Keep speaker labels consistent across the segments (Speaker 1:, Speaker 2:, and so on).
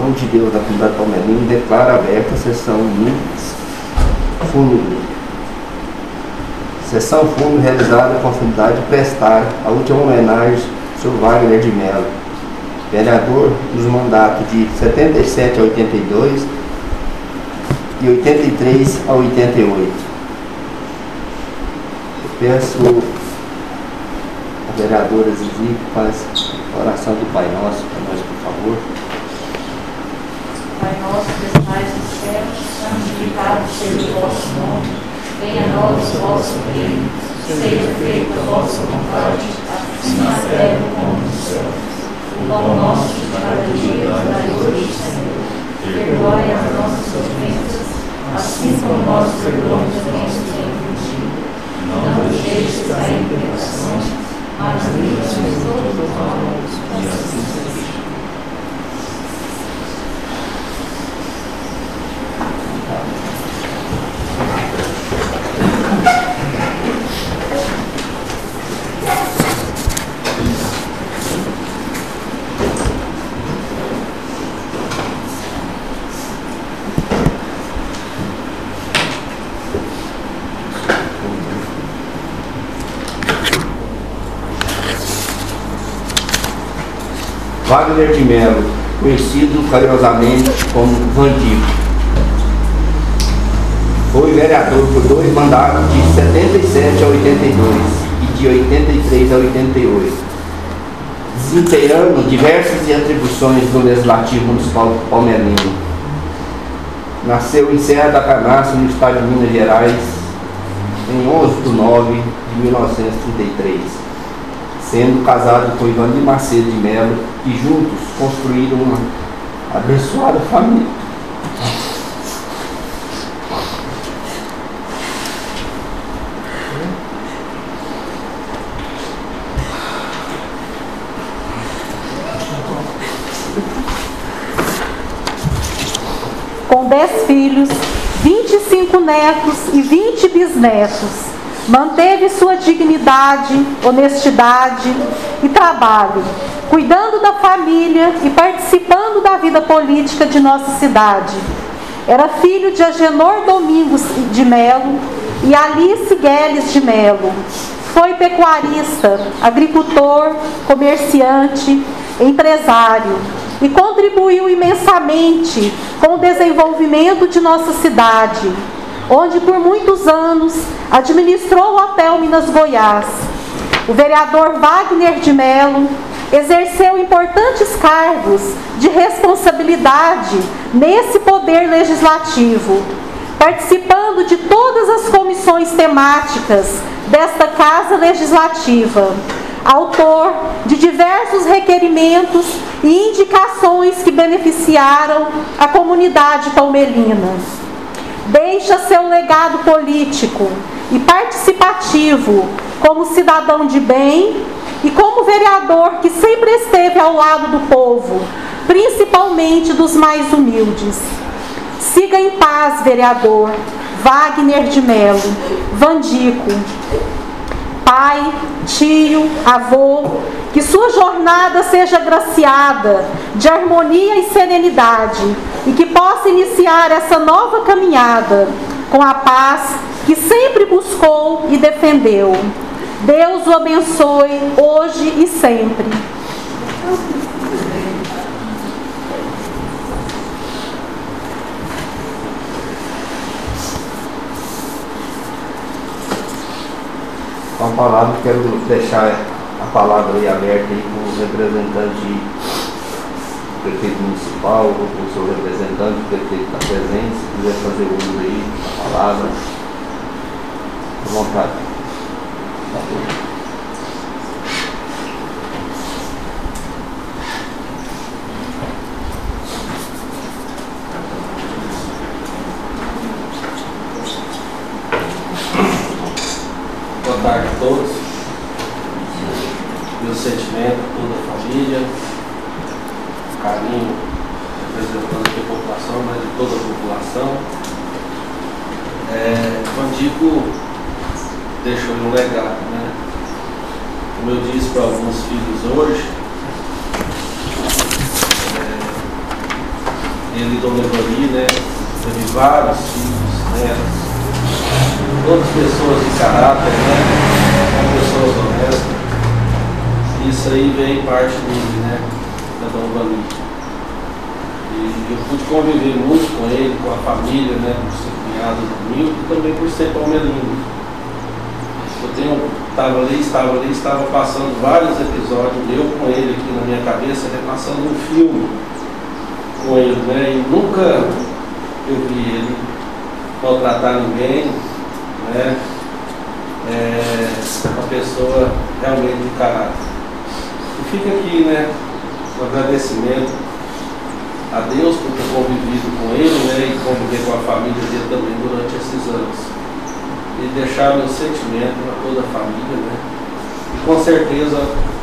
Speaker 1: nome de Deus da comunidade palmeirense, declaro aberta a sessão fúnebre. Sessão fúnebre realizada com a finalidade de prestar a última homenagem ao Sr. Wagner de Mello, vereador dos mandatos de 77 a 82 e 83 a 88. Eu peço a vereadora Zizi que faz a oração do Pai Nosso para nós, por favor.
Speaker 2: Pai nosso que estais no céu, santificado seja o vosso nome, venha a nós o vosso reino, seja feita a vossa vontade, assim na terra como no céu. O pão nosso de cada dia dai hoje, Senhor. Perdoai as nossas ofensas, assim como nós perdoamos a quem nos tem ofendido. Não nos deixes cair em tentação, mas livra-nos do mal, e assim seja.
Speaker 1: Wagner de Mello, conhecido carinhosamente como Vandico, foi vereador por 2 mandatos de 77 a 82 e de 83 a 88, desempenhando diversas atribuições no Legislativo Municipal palmeirense. Nasceu em Serra da Canastra, no estado de Minas Gerais, em 11 de nove de 1933, sendo casado com Ivan de Macedo de Mello, e juntos construíram uma abençoada família.
Speaker 3: Com 10 filhos, 25 netos e 20 bisnetos, manteve sua dignidade, honestidade e trabalho, cuidando da família e participando da vida política de nossa cidade. Era filho de Agenor Domingos de Mello e Alice Gueles de Mello. Foi pecuarista, agricultor, comerciante, empresário e contribuiu imensamente com o desenvolvimento de nossa cidade, onde por muitos anos administrou o Hotel Minas Goiás. O vereador Wagner de Mello exerceu importantes cargos de responsabilidade nesse poder legislativo, participando de todas as comissões temáticas desta Casa Legislativa, autor de diversos requerimentos e indicações que beneficiaram a comunidade palmeirina. Deixa seu legado político e participativo como cidadão de bem e como vereador que sempre esteve ao lado do povo, principalmente dos mais humildes. Siga em paz, vereador Wagner de Mello, Vandico. Pai, tio, avô, que sua jornada seja agraciada de harmonia e serenidade e que possa iniciar essa nova caminhada com a paz que sempre buscou e defendeu. Deus o abençoe hoje e sempre.
Speaker 1: Com a palavra, quero deixar a palavra aí aberta aí para o representante do prefeito municipal, ou para o seu representante, o prefeito está presente, se quiser fazer uso aí da palavra, à vontade.
Speaker 4: Boa tarde a todos. Meu sentimento a toda a família, carinho representando aqui a população, mas de toda a população. Vandico deixou um legado, né? Como eu disse para alguns filhos hoje, ele e Dona Evani, né? Teve vários filhos, netos, todas pessoas de caráter, né? Pessoas honestas. Isso aí vem parte dele, né? Da Dona Evani. E eu pude conviver muito com ele, com a família, né? Por ser cunhado do Milton e também por ser palmeirinho. Estava passando vários episódios, eu com ele aqui na minha cabeça, né? Passando um filme com ele, né? E nunca eu vi ele maltratar ninguém, né? Uma pessoa realmente de caráter. E fica aqui, né? O agradecimento a Deus por ter convivido com ele, né? E conviver com a família dele também durante esses anos. E deixar meu sentimento para toda a família, né? E com certeza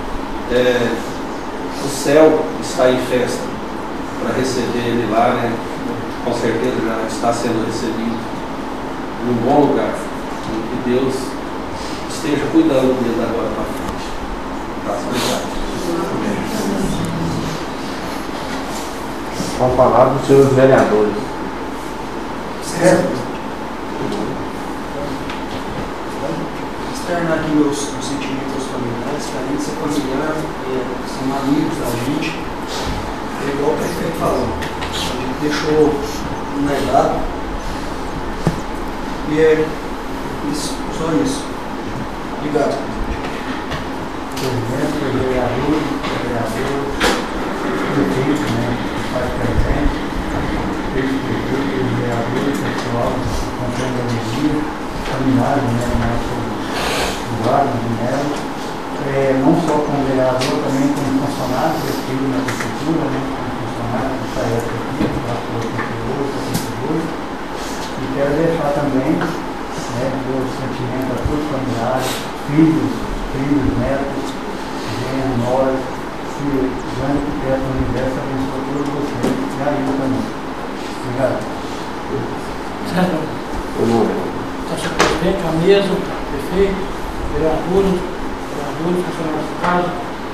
Speaker 4: o céu está em festa para receber ele lá, né? Com certeza já está sendo recebido em um bom lugar. E que Deus esteja cuidando dele agora para frente. Tá, obrigado.
Speaker 1: Com a palavra dos senhores vereadores.
Speaker 5: Certo. Externar aqui meus sentimentos familiares, carência familiar, são amigos da gente. É igual o prefeito falou. A gente deixou um legado. E é isso, só isso. Obrigado.
Speaker 6: Presidente, vereador, prefeito, né? Faz presente, prefeito, vereador, pessoal, comprando a energia, familiares, né? Nosso Eduardo de Melo, não só como vereador, também como funcionário, eu estive na prefeitura, né, como funcionário dessa época aqui, e quero deixar também, né, meu sentimento a todos os familiares, filhos, netos, genros, noras, que o grande arquiteto do universo abençoe todos vocês e a eu também. Obrigado.
Speaker 7: Senhor presidente, a mesa, prefeito, vereadores, funcionários de casa,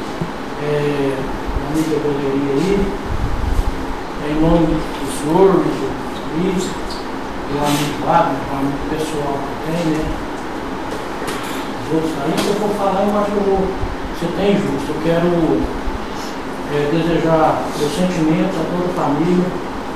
Speaker 7: amiga Boleria aí, em nome do senhor, do Luiz, do amigo Wagner, do amigo pessoal que tem, né? Os outros aí, se eu for falar, eu acho que eu vou ser até injusto. Eu quero desejar meus sentimentos a toda a família,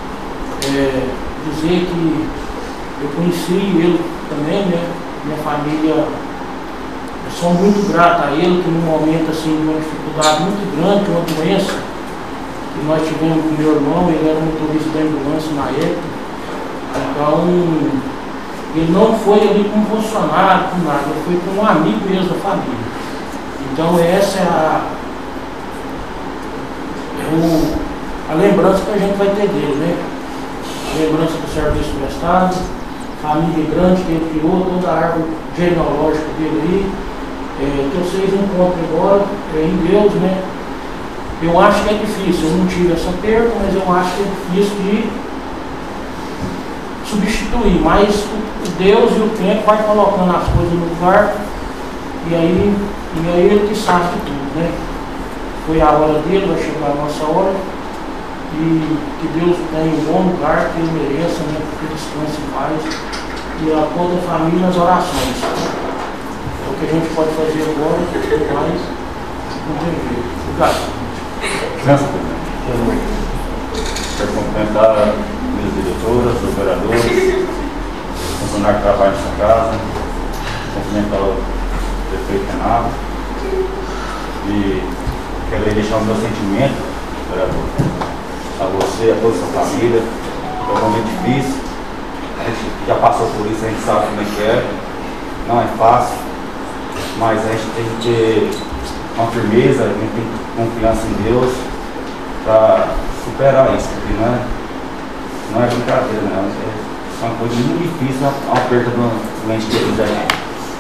Speaker 7: dizer que eu conheci ele também, né? Minha família. Eu sou muito grato a ele, que num momento assim, de uma dificuldade muito grande, uma doença que nós tivemos com meu irmão, ele era motorista da ambulância na época. Então, ele não foi ali como funcionário, com nada, ele foi como um amigo mesmo da família. Então, essa é a lembrança que a gente vai ter dele, né? A lembrança do serviço prestado, família grande que ele criou, toda a árvore genealógica dele aí. Que vocês encontram agora em Deus, né? Eu acho que é difícil, eu não tive essa perda, mas eu acho que é difícil de substituir, mas o Deus e o tempo vai colocando as coisas no lugar e aí ele que sabe de tudo, né? Foi a hora dele, vai chegar a nossa hora e que Deus tenha um bom lugar que ele mereça, né? Que descanse em paz e a toda a família nas orações. O que a gente pode fazer agora, mas não tem jeito. Obrigado.
Speaker 6: Quero cumprimentar minhas diretoras, os vereadores, funcionários que trabalham nessa casa, cumprimentar o prefeito Renato e quero deixar o meu sentimento, vereador, a você, a toda a sua família. É um momento difícil, a gente já passou por isso, a gente sabe como é que é, não é fácil. Mas a gente tem que ter uma firmeza, a gente tem que ter confiança em Deus para superar isso, porque não é brincadeira, não. É uma coisa muito difícil a perda do ente querido da gente.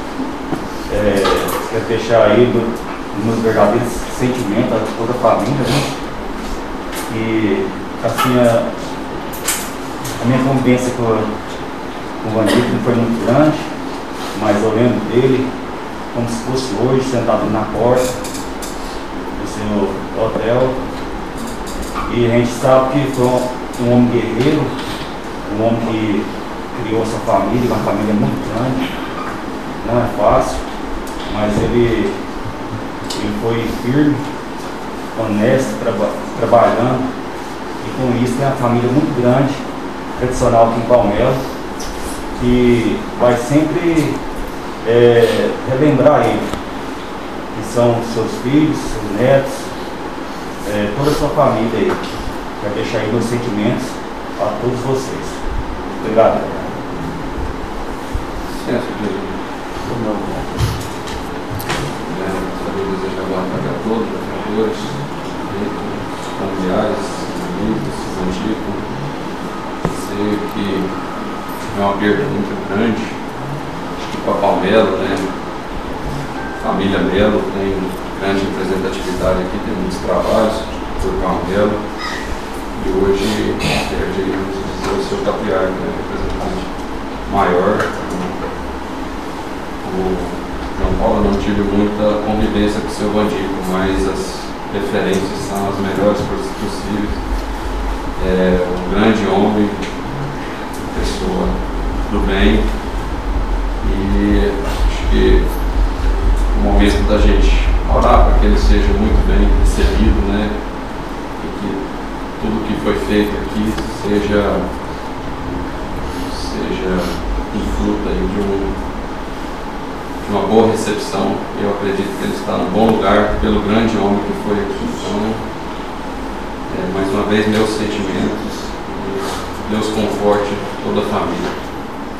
Speaker 6: Quero deixar aí meus verdadeiros sentimentos a toda a família, né? E assim, a minha convivência com o Vandir não foi muito grande, mas eu lembro dele como se fosse hoje, sentado na porta do seu hotel. E a gente sabe que foi um homem guerreiro, um homem que criou sua família, uma família muito grande, não é fácil, mas ele foi firme, honesto, trabalhando, e com isso tem uma família muito grande, tradicional aqui em Palmelo, que vai sempre relembrar ele, que são seus filhos, seus netos, toda a sua família aí. Quero deixar aí meus sentimentos a todos vocês. Obrigado.
Speaker 8: Licença, gostaria de desejar boa tarde a todos, vereadores, familiares, amigos, antigos. Sei que é uma perda muito grande para Palmelo, né? Família Melo tem grande representatividade aqui, tem muitos trabalhos por Palmelo. E hoje perdemos o seu patriarca, né? Representante maior. O João Paulo não tive muita convivência com o seu Vandico, mas as referências são as melhores possíveis. É um grande homem, pessoa do bem, e acho que é o momento da gente orar para que ele seja muito bem recebido, né? E que tudo que foi feito aqui seja um fruto aí de uma boa recepção. Eu acredito que ele está num bom lugar pelo grande homem que foi aqui. Então, mais uma vez, meus sentimentos, e Deus conforte toda a família.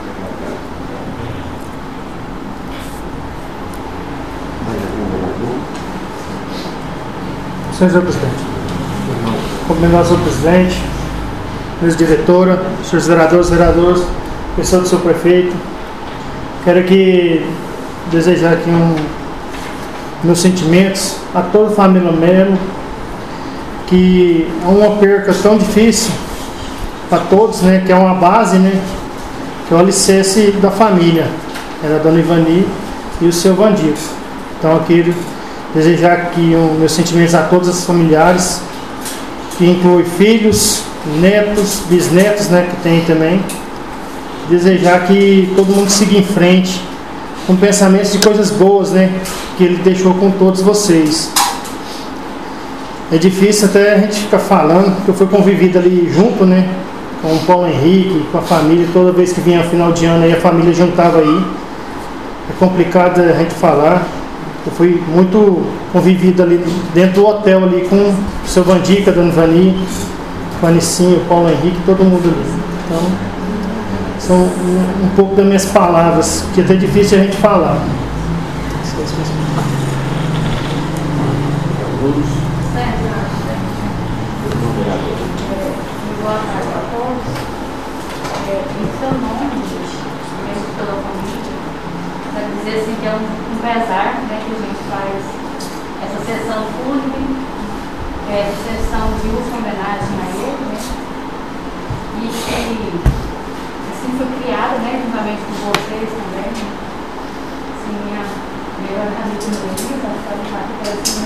Speaker 9: Senhor presidente, cumprimentar o senhor presidente, mesa diretora, senhores vereadores, pessoal do seu prefeito. Quero aqui desejar aqui meus sentimentos a toda a família Melo, que é uma perca tão difícil para todos, né, que é uma base, né, que é o alicerce da família, era a dona Ivani e o seu Vandico. Então aqui desejar aqui meus sentimentos a todos os familiares, que inclui filhos, netos, bisnetos, né, que tem também. Desejar que todo mundo siga em frente com pensamentos de coisas boas, né, que ele deixou com todos vocês. É difícil até a gente ficar falando, porque eu fui convivido ali junto, né, com o Paulo Henrique, com a família. Toda vez que vinha final de ano aí, a família juntava aí. É complicado a gente falar. Eu fui muito convivido ali dentro do hotel ali com o seu Vandica, a dona Ivani, o Anicinho, o Paulo Henrique, todo mundo ali. Então, são um pouco das minhas palavras, que é até difícil a gente falar.
Speaker 2: Boa tarde a todos. Em seu nome, mesmo pela família, quero dizer assim que é um pesar, né, que a gente faz essa sessão fúnebre, sessão de última homenagem a ele, né, e que assim foi criada, né, juntamente com vocês também, né. Assim, minha melhor amiga no livro, ela está no quarto, que é assim,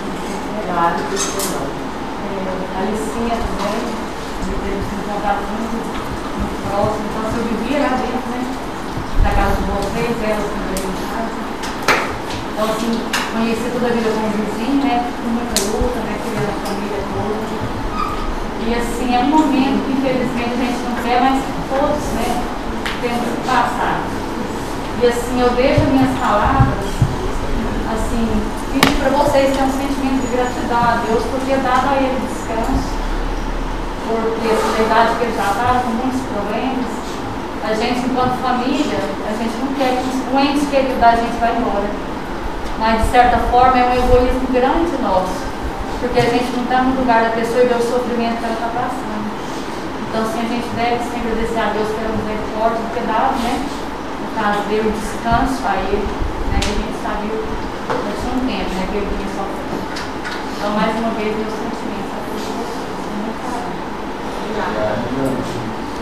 Speaker 2: a Alicinha também, teve um contato muito próximo, então eu vivia lá dentro, né, da casa de vocês, elas também em casa. Então, assim, conheci toda a vida como vizinho, né, com muita luta, né, criando a família toda. E, assim, é um momento que, infelizmente, a gente não quer, mas todos, né, temos que passar. E, assim, eu vejo as minhas palavras, assim, pedi para vocês terem um sentimento de gratidão a Deus por ter dado a ele descanso, porque essa idade que ele já estava com muitos problemas. A gente, enquanto família, a gente não quer que o ente querido da gente vá embora. Mas, de certa forma, é um egoísmo grande nosso, porque a gente não está no lugar da pessoa e vê o sofrimento que ela está passando. Então, assim, a gente deve sempre agradecer a Deus pela misericórdia, por ter dado, né, no caso dele, o descanso a ele, né, que a gente sabia que tinha um tempo, né, que ele vinha sofrendo. Então, mais uma vez, meus sentimentos a todos vocês. Muito carinho. Obrigada.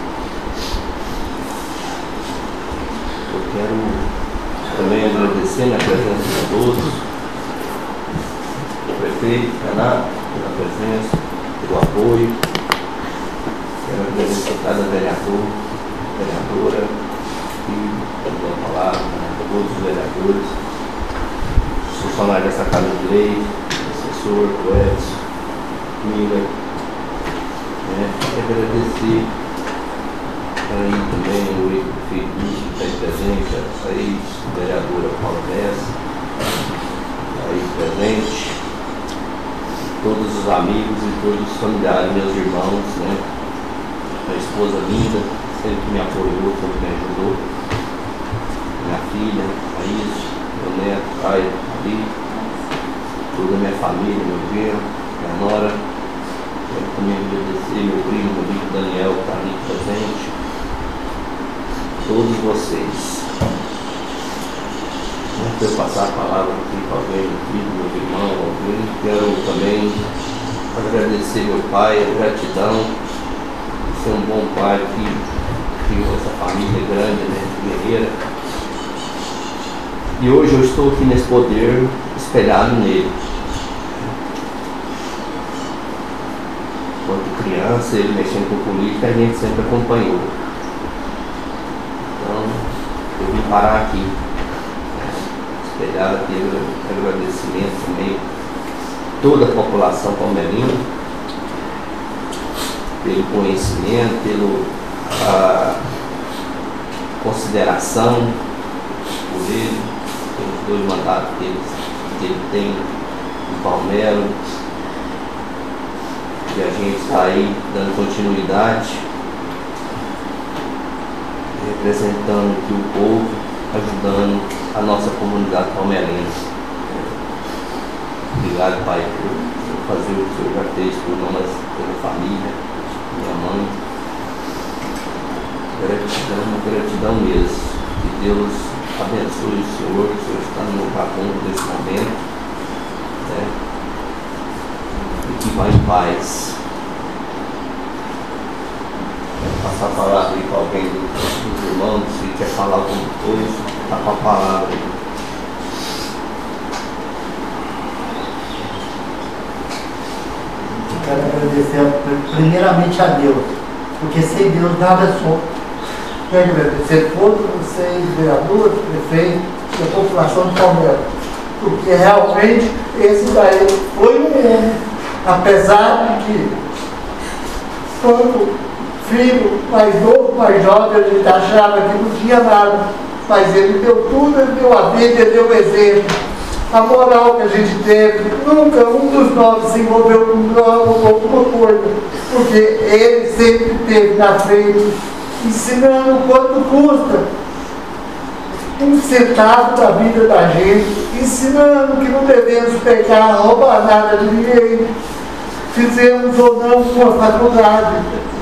Speaker 1: Eu quero também agradecer na presença de todos, o prefeito, Renato, pela presença, pelo apoio. Quero agradecer a cada vereadora, que deu a palavra, todos os vereadores, os funcionários dessa Casa de Lei, assessor, o Edson, Mila. Agradecer aí também o Felipe que está aí presente, a ex-vereadora Paula Bessa, aí presente, todos os amigos e todos os familiares, meus irmãos, né? A esposa linda, sempre me apoiou, sempre me ajudou, minha filha, a Isa, meu neto, pai, ali, toda a minha família, meu genro, minha nora. Quero também agradecer meu primo, meu amigo Daniel, que está ali presente, todos vocês. Antes de eu passar a palavra aqui para alguém, meu irmão, alguém, quero também agradecer meu pai, a gratidão de ser um bom pai que criou essa família grande, né, guerreira. E hoje eu estou aqui nesse poder espelhado nele. Quando criança, ele mexendo com política, a gente sempre acompanhou. Então, eu vim parar aqui, espelhado pelo agradecimento também toda a população palmeirense, pelo conhecimento, pela consideração por ele, pelos 2 mandatos que ele tem em Palmeiras. E a gente está aí dando continuidade, representando aqui o povo, ajudando a nossa comunidade palmeirense. Obrigado, Pai, por fazer o que o Senhor já fez por nós, pela família, minha mãe. Gratidão mesmo. Que Deus abençoe o Senhor está no caminho nesse momento, né? E que vá em paz. Quero passar a palavra aí para alguém dos irmãos, se quer falar alguma coisa, está com a palavra aí.
Speaker 10: Quero agradecer primeiramente a Deus, porque sem Deus nada sou. Quero agradecer a todos vocês, vereadores, prefeitos e a população de Palmeiras, porque realmente esse daí foi um homem, apesar de que, quando filho mais novo, mais jovem, a gente achava que não tinha nada, mas ele deu tudo, ele deu a vida, ele deu o exemplo. A moral que a gente teve, nunca um dos nós se envolveu com droga ou alguma coisa, porque ele sempre esteve na frente, ensinando quanto custa um centavo da vida da gente, ensinando que não devemos pegar, roubar nada de ninguém. Fizemos ou não uma faculdade,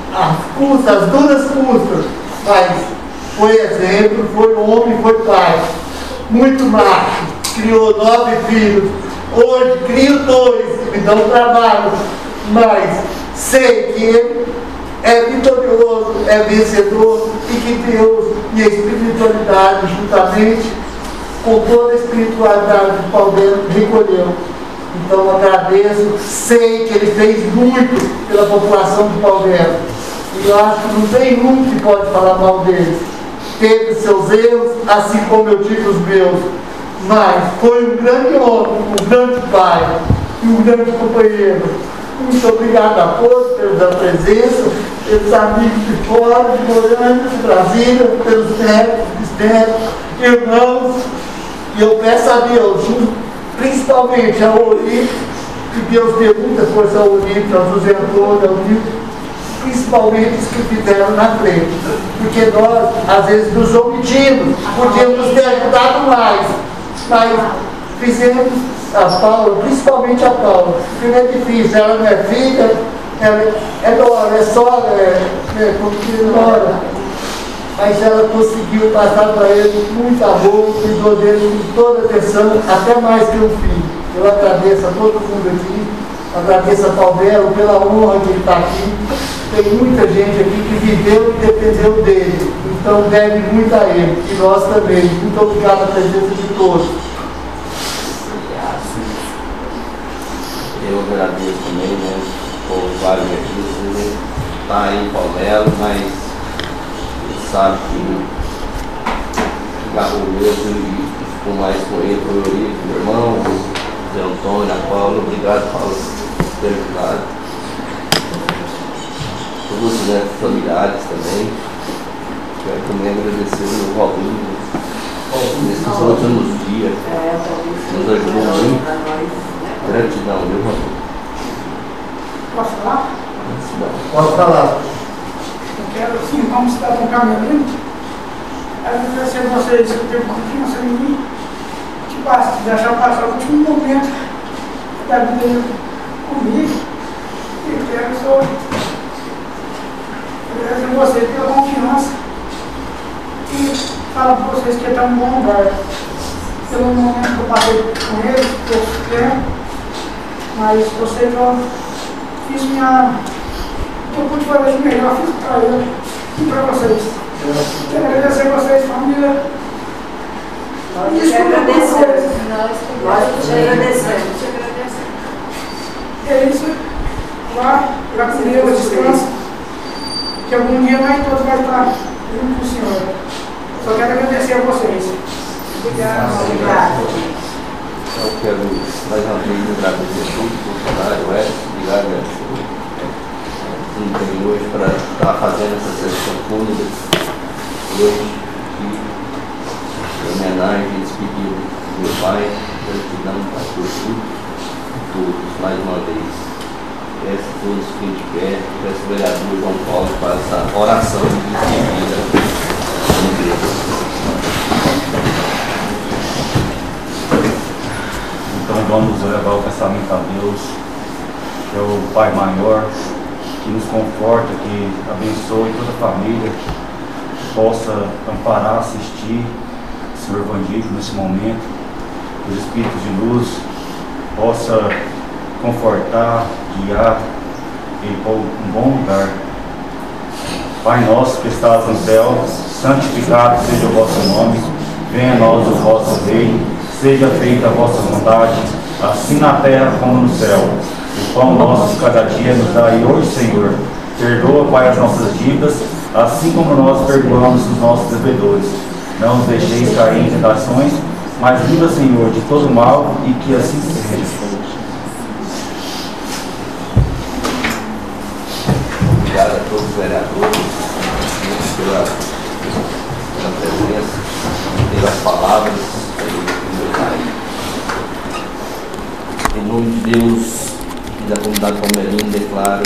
Speaker 10: as duras custas, mas foi exemplo, foi homem, foi pai, muito macho. Criou 9 filhos, hoje crio 2, me dão trabalho, mas sei que ele é vitorioso, é vencedor e que Deus e a espiritualidade, juntamente com toda a espiritualidade de Palmeiras, recolheu. Então agradeço, sei que ele fez muito pela população de Palmeiras e eu acho que não tem um que pode falar mal dele. Teve seus erros, assim como eu tive os meus. Mas foi um grande homem, um grande pai e um grande companheiro. Muito obrigado a todos pela presença, pelos amigos de fora, de Goiânia, de Brasília, pelos netos, bisnetos, irmãos. E eu peço a Deus, principalmente ao Olímpio, que Deus dê muita força ao Olímpio, aos Zentores, ao Olímpio, principalmente os que fizeram na frente. Porque nós, às vezes, nos omitimos, podíamos ter ajudado mais. Mas fizemos a Paula, principalmente a Paula, porque não é difícil, ela não é filha, ela é nora, é sogra, nora. Mas ela conseguiu passar para ele muito amor, cuidou dele com toda atenção, até mais que um filho. Eu agradeço a todo mundo aqui, agradeço a Palmeiras pela honra de ele estar aqui. Tem muita gente aqui que viveu e dependeu dele, então deve muito a ele, e nós também. Muito obrigado à presença de todos.
Speaker 1: Eu agradeço também, né, por vários recursos, está aí em Palmelo, mas ele sabe que agarrou mesmo e ficou mais com ele, foi o Eurico, meu irmão, o Zé Antônio, a Paula. Obrigado, Paulo, por ter ajudado. Todos os netos familiares também. Quero também agradecer o meu Robinho, nesses últimos dias, nos ajudou muito. Gratidão, viu, Robinho?
Speaker 11: Posso falar?
Speaker 10: Pode falar.
Speaker 11: Eu quero, sim, como cidadão caminhando, agradecer a vocês que teve confiança em mim, que deixar passar o último momento da vida comigo. E quero só agradecer a vocês pela confiança e falar para vocês que é tão bom lugar. Pelo momento que eu passei com eles, pouco tempo, mas vocês eu fiz eu pude fazer de melhor, fiz para ele e para vocês. Quero agradecer a vocês, família.
Speaker 2: Nós te agradecemos. Nós te agradecemos.
Speaker 11: É isso. Lá com Deus, descansa. Que algum dia nós todos vamos estar junto com o Senhor. Só quero agradecer a vocês.
Speaker 2: Obrigado.
Speaker 1: Eu quero mais uma vez agradecer a todos os funcionários, obrigado, tem hoje para estar fazendo essa sessão fúnebre hoje aqui, em homenagem e despedida do meu pai, gratidão por tudo, todos, mais uma vez. Peço a todos que fiquem de pé, peço ao vereador João Paulo para essa oração de despedida com Deus.
Speaker 6: Então vamos levar o pensamento a Deus, que é o Pai maior, que nos conforta, que abençoe toda a família, que possa amparar, assistir o Senhor Vandílio nesse momento, que os Espíritos de luz possa confortar, guiar e pôr um bom lugar. Pai nosso que estás no céu, santificado seja o vosso nome, venha a nós o vosso reino, seja feita a vossa vontade, assim na terra como no céu. O pão nosso de cada dia nos dai hoje, Senhor. Perdoa, Pai, as nossas dívidas, assim como nós perdoamos os nossos devedores. Não nos deixeis cair em tentações, mas livra, Senhor, de todo mal, e que assim seja.
Speaker 1: Obrigado a todos os vereadores pela presença, pelas palavras, pelo carinho. Em nome de Deus e da comunidade palmeirense, declaro